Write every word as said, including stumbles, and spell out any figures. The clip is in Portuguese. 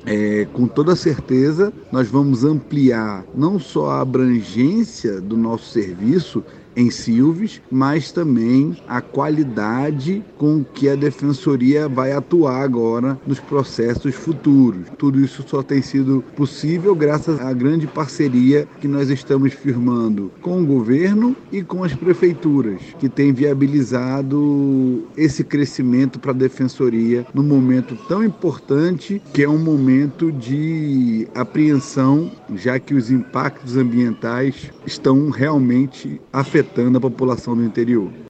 É, com toda certeza, nós vamos ampliar não só a abrangência do nosso serviço em Silves, mas também a qualidade com que a Defensoria vai atuar agora nos processos futuros. Tudo isso só tem sido possível graças à grande parceria que nós estamos firmando com o governo e com as prefeituras, que tem viabilizado esse crescimento para a Defensoria num momento tão importante, que é um momento de apreensão, já que os impactos ambientais estão realmente afetando a população do interior.